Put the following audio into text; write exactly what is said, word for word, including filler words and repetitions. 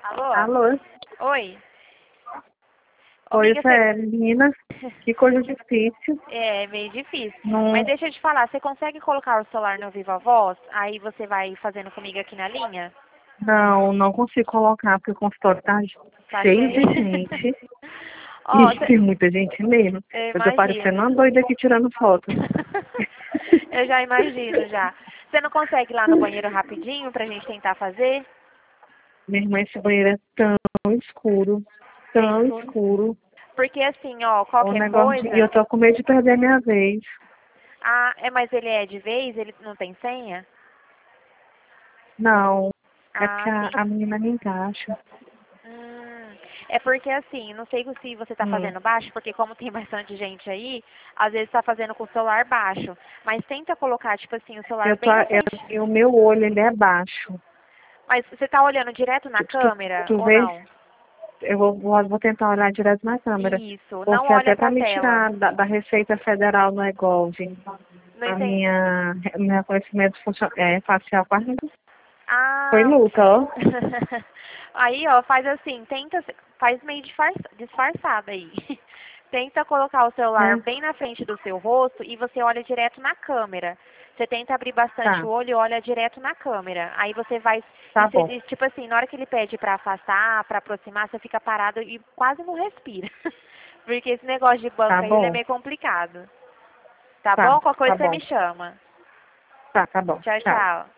Alô? Alô? Oi? Ô, Oi, amiga, Fé, você... menina, que coisa difícil. É meio difícil. Não, Mas deixa eu te falar, você consegue colocar o celular no Viva Voz? Aí você vai fazendo comigo aqui na linha? não, não consigo colocar, porque o consultório tá Tá cheio de cheio? gente. Ó, E cê... tem muita gente mesmo. eu Eu tô parecendo imagino. uma doida aqui tirando foto. Eu já imagino, já. Você não consegue ir lá no banheiro rapidinho pra gente tentar fazer? Minha irmã, esse banheiro é tão escuro, É tão escuro? escuro. Porque assim, ó, O qualquer negócio de... E coisa... eu tô com medo de perder a minha vez. Ah, é, mas ele é de vez? Ele não tem senha? Não, é porque Ah, a, sim. a menina me encaixa. Hum, é porque assim, não sei se você está Hum. fazendo baixo, porque como tem bastante gente aí, às vezes está fazendo com o celular baixo. Mas tenta colocar, tipo assim, o celular Eu tô, bem na eu, frente. e o meu olho, ele é baixo. Mas você está olhando direto na Tu, tu, câmera tu ou vê? não? Eu vou, vou, vou tentar olhar direto na câmera. Isso, não Porque olha até para para a me tela. tirar da, da Receita Federal no eGov, Não a entendi. minha, meu reconhecimento funcio- é, facial quase foi Ah, luta, ó. aí ó, faz assim, tenta, faz meio disfarça- disfarçada aí. Tenta colocar o celular É, bem na frente do seu rosto e você olha direto na câmera. Você tenta abrir bastante tá, o olho e olha direto na câmera. Aí você vai, e tá você, bom, e, tipo assim, na hora que ele pede pra afastar, pra aproximar, você fica parado e quase não respira. Porque esse negócio de tá banco aí, ele é bom, meio complicado. Tá tá, bom? Qualquer tá coisa você bom, me chama. tá, tá bom, Tchau, tchau. tchau.